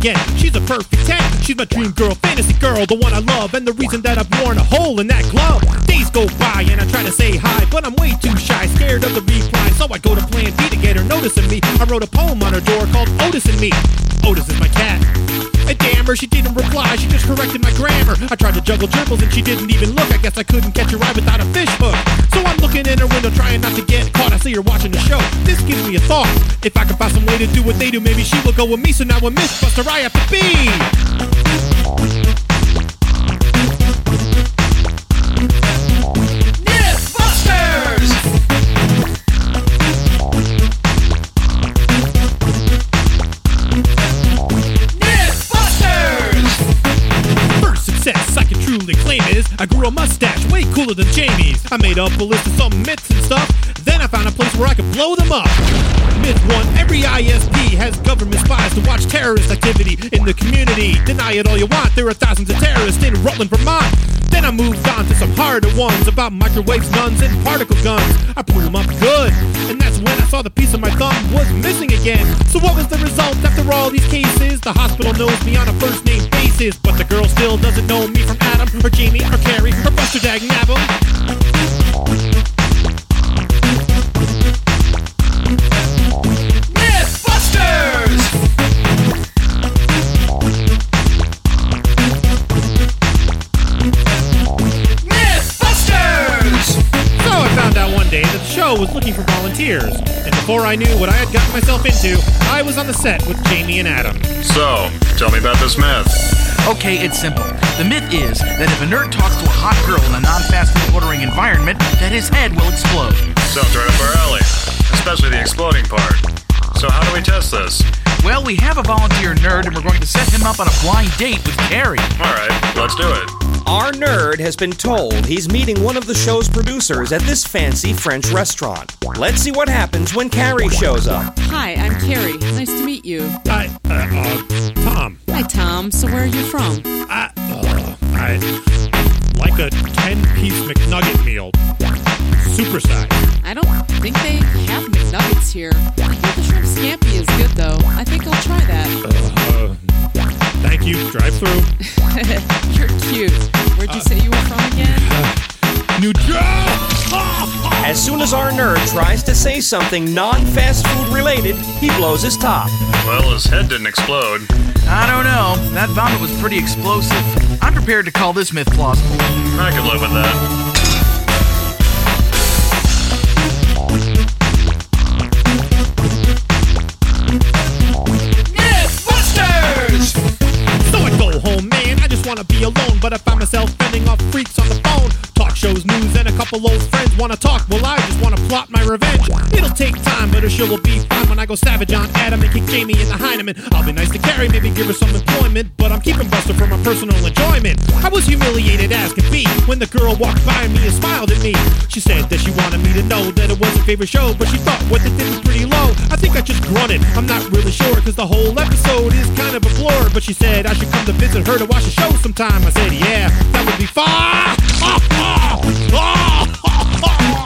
again. She's a perfect 10. She's my dream girl, fantasy girl, the one I love, and the reason that I've worn a hole in that glove. Days go by and I try to say hi, but I'm way too shy, scared of the reply. So I go to plan B to get her noticing me. I wrote a poem on her door called Otis and Me. Otis is my cat. And damn her, she didn't reply, she just corrected my grammar. I tried to juggle dribbles and she didn't even look. I guess I couldn't catch her eye without a fish hook. So I'm looking in her window trying not to get caught. I see her watching the show. This gives me a thought. If I can find some way to do what they do, maybe she will go with me. So now a Mythbuster I have to be. I can truly claim is I grew a mustache way cooler than Jamie's. I made up a list of some myths and stuff. Then I found a place where I could blow them up. Myth 1, every ISP has government spies to watch terrorist activity in the community. Deny it all you want, there are thousands of terrorists in Rutland, Vermont. Then I moved on to some harder ones about microwaves, guns, and particle guns. I blew them up good, and that's when I saw the piece of my thumb was missing again. So what was the result after all these cases? The hospital knows me on a first name basis, but the girl still doesn't know me from Adam, or Jamie, or Carrie, or Buster Dagnabble. That the show was looking for volunteers, and before I knew what I had gotten myself into, I was on the set with Jamie and Adam. So, tell me about this myth. Okay, it's simple. The myth is that if a nerd talks to a hot girl in a non-fast food ordering environment, that his head will explode. Sounds right up our alley, especially the exploding part. So how do we test this? Well, we have a volunteer nerd, and we're going to set him up on a blind date with Carrie. Alright, let's do it. Our nerd has been told he's meeting one of the show's producers at this fancy French restaurant. Let's see what happens when Carrie shows up. Hi, I'm Carrie. Nice to meet you. Hi, Tom. Hi, Tom. So where are you from? I like a 10-piece McNugget meal. Supersize. I don't think they have McNuggets here. I think the shrimp scampi is good, though. I think I'll try that. Thank you. Drive-through. You're cute. Where'd you say you were from again? New Jersey! As soon as our nerd tries to say something non-fast food related, he blows his top. Well, his head didn't explode. I don't know. That vomit was pretty explosive. I'm prepared to call this myth plausible. I could live with that. Want to be alone, but I find myself fending off freaks on the phone. Talk shows, news, and a couple old friends want to talk. Well, I just want to plot my revenge. It'll take time, but a show will be fine when I go savage on Adam and kick Jamie in the Heineman. I'll be nice to Carrie, maybe give her some employment, but I'm keeping Buster for my personal enjoyment. I was humiliated as could be when the girl walked by me and smiled at me. She said that she wanted me to know that it was her favorite show, but she thought what they did was pretty low. I think I just grunted, I'm not really sure, cause the whole episode is kind of a blur. But she said I should come to visit her to watch the show sometime. I said, yeah, that would be fun.